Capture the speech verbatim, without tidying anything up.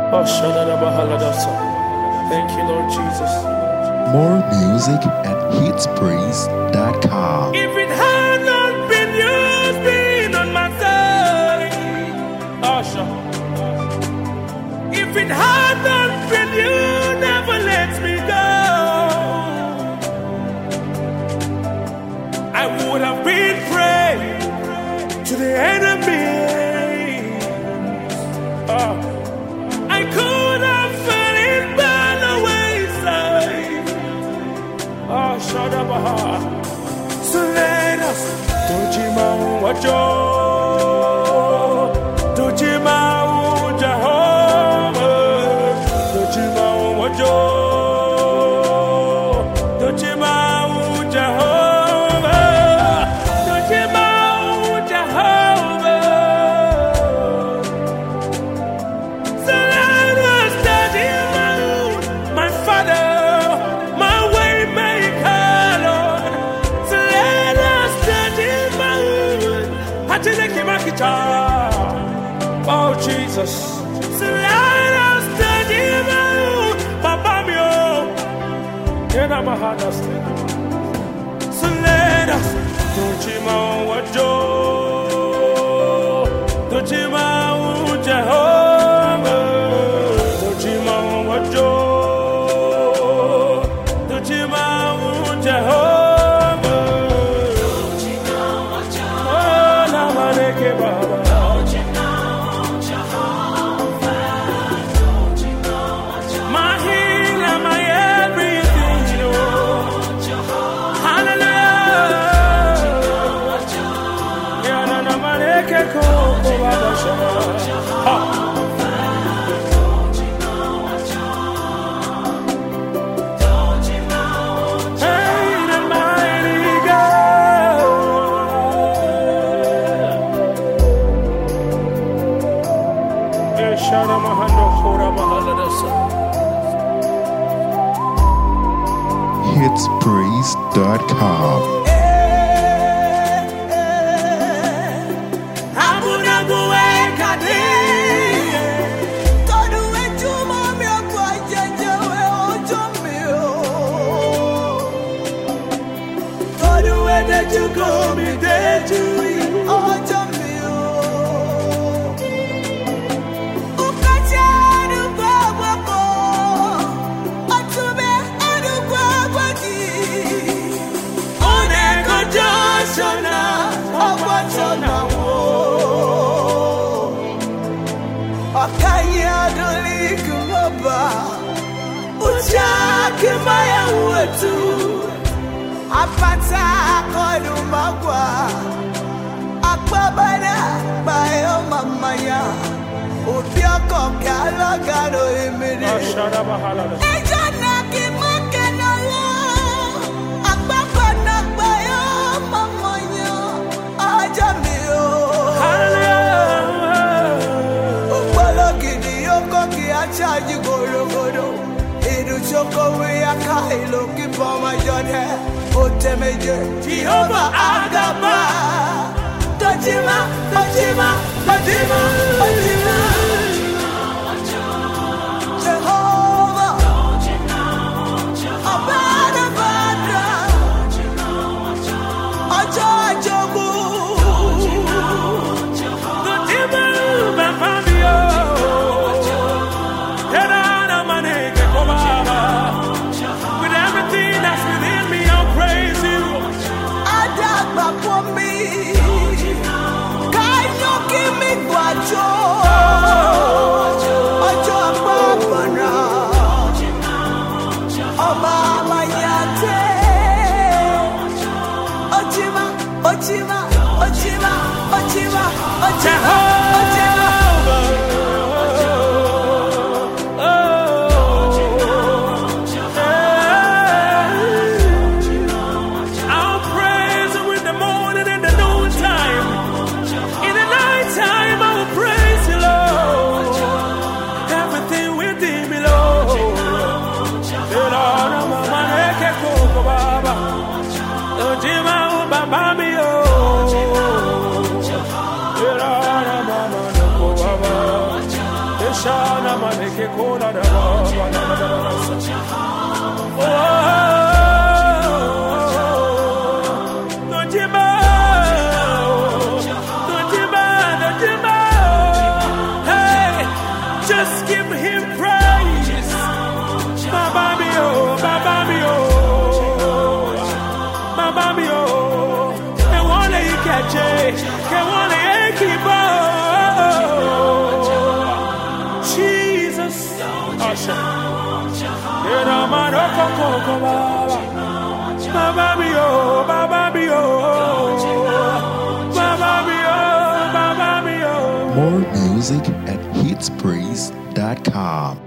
Oh, Shadadabahaladasa. Thank you, Lord Jesus. More music at hits praise dot com. If it had not been you being on my side, oh, sure. If it had not been you, never let me go, I would have been prey to the enemy. Oh. I could have fell in by the wayside. Oh, shut up, so let us do Jima Wajo, do Jima Jehovah, do Jima Wajo, do Jima Jehovah, do Jima Jehovah. So let us stand in my Father, my way maker, Lord. So let us stand in my Oh, Jesus. So let us stand in my Papa mio. So let us do Jima Wajo, do Jima Jehovah, do Jima Wajo, do Jima Jehovah, do Jima Wajo, oh, Namaneke Baba. hits praise dot com. You go me there to you, oh, Jamil. Ukachadu Babako, Atube Adu Babaki, Oneko Joshona, Obachona, Akaya Dolikumaba, Uchaki Maya Watu. Apata kodumagwa akbabana bayo mamaya obiako kala garo emiri ashara bahala ejana ki makena lo akbabana bayo mamaya ajamio hallelujah opologidi yoko ki achaji gorogodo idu choko we akailo ki boma jode Jehovah Agaba, Tojima, Tojima, Tojima, Tojima, Jehovah, Abada Badra, Ojo Jobu, Tojima, Bambio, Terana Maneke Kobaba, with everything that's within me. Praise you, Adaba for me. Can you give me guajo? Ojo Babana, Obama Yate, Ojima, Ojima, Ojima, Ojima, Ojima, Ojima. Baba, Baba, Just give him praise. Baba mi oh, Baba mi oh, Baba mi oh. Ke wole ikeje, ke wole ekibo. Jesus, Asha. Era mano koko baba. Baba mi oh, Baba mi oh, Baba mi oh, Baba mi oh. More music at hits praise dot com.